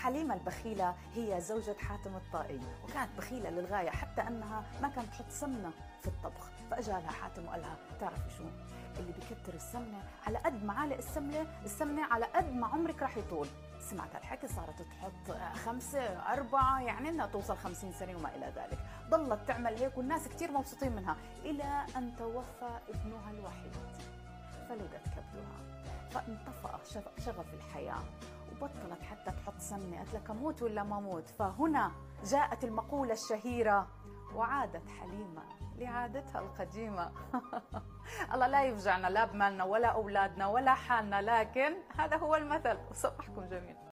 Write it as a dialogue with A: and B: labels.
A: حليمة البخيلة هي زوجة حاتم الطائي، وكانت بخيلة للغاية حتى أنها ما كانت تحط سمنة في الطبخ. فأجا لها حاتم وقال لها تعرفي شو اللي بكتر السمنة على قد معالق السمنة على قد ما عمرك رح يطول. سمعت هالحكي صارت تحط 5 4 يعني انها توصل 50 سنة وما الى ذلك. ضلت تعمل هيك والناس كتير مبسوطين منها الى ان توفى ابنها الوحيد فلدت كبدها، فانطفأ شغف الحياة وبطلت حتى تحط سمنة. قالت لك اموت ولا ما اموت. فهنا جاءت المقولة الشهيرة وعادت حليمة لعادتها القديمة. الله لا يفجعنا لا بمالنا ولا أولادنا ولا حالنا، لكن هذا هو المثل. وصبحكم جميل.